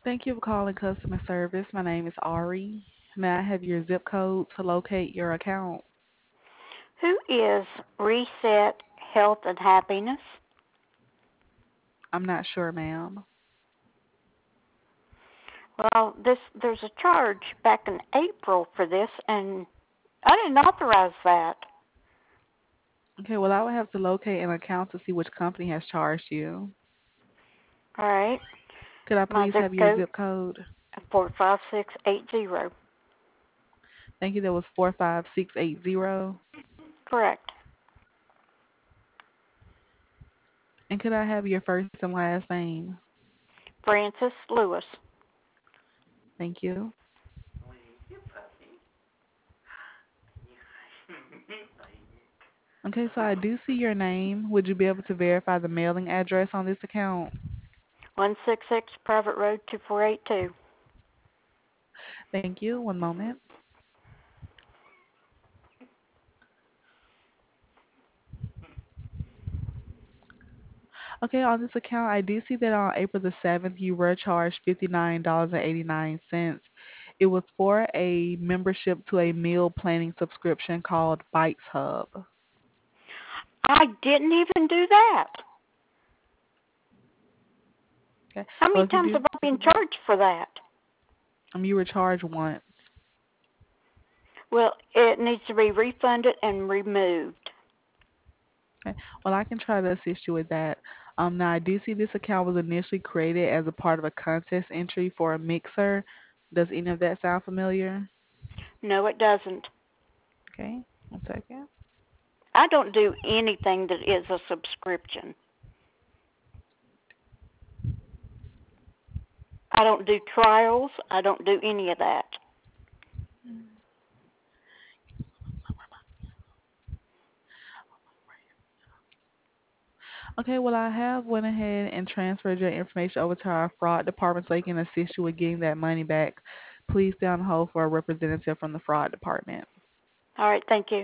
Thank you for calling customer service. My name is Ari. May I have your zip code to locate your account? Who is Reset Health and Happiness? I'm not sure, ma'am. Well, there's a charge back in April for this, and I didn't authorize that. Okay, well, I would have to locate an account to see which company has charged you. All right, Could I my please zip have your code zip code? 45680. Thank you. That was 45680. Correct. And could I have your first and last name? Francis Lewis. Thank you. Okay, so I do see your name. Would you be able to verify the mailing address on this account? 166 Private Road 2482. Thank you. One moment. Okay, on this account, I do see that on April the 7th, you were charged $59.89. It was for a membership to a meal planning subscription called Bites Hub. I didn't even do that. Okay, How well, many if you times do, have I been charged for that? you were charged once. Well, it needs to be refunded and removed. Okay, well, I can try to assist you with that. Now I do see this account was initially created as a part of a contest entry for a mixer. Does any of that sound familiar? No, it doesn't. Okay, one second. I don't do anything that is a subscription. I don't do trials. I don't do any of that. Okay, well, I have went ahead and transferred your information over to our fraud department so they can assist you with getting that money back. Please stay on hold for a representative from the fraud department. All right, thank you.